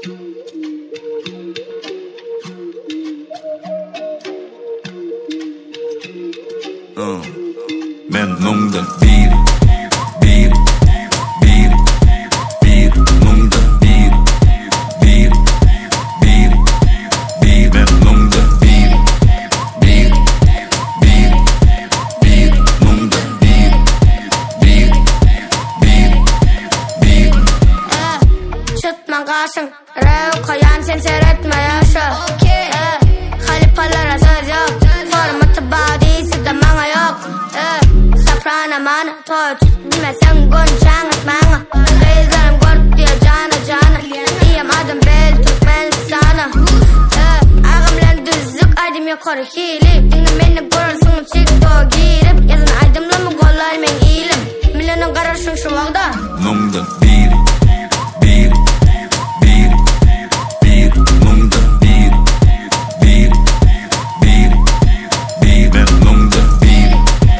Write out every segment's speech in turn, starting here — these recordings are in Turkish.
Men mungdan biri mungdan biri men mungdan biri mungdan biri Çıtma kaşın Rev koyan sen seyretme yaşa Halipalara söz yok Formatı badisi de bana yok Soprano mana toç Bilmesen gonçan et bana Kızlarım kork diye cana İyiyim adım bel Türkmen sana Ağımlen düzlük aydım yukarı hili Dinle beni görürsün çıktı o girip Yazın aydımla mı kolay men iyilim Milyonun kararşın şu vaqda Mungdan biri mungdan biri men mungdan biri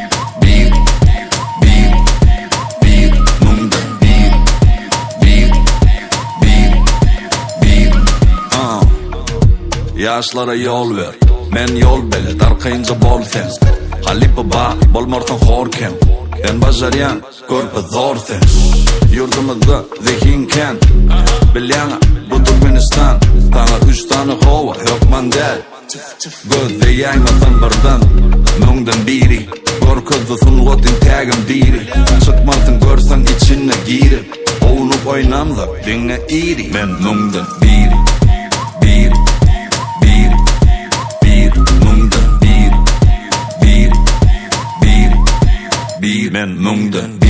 mungdan biri Yaşlara yol ver men yol bele darkayınca bol sen Halipa ba bolmortan horken en bajaryan korpa zor sen Yurdumuzda zehinken Bilyana bu Türkmenistan Sana 3 tane hova yok mandel Gözde yaymasan birden Mungdan biri Korkuzda sungotin tagim diri Çıkmasın görsen içine girip Oğunup oynamlar dinle iri Men mungdan biri mungdan biri men mungdan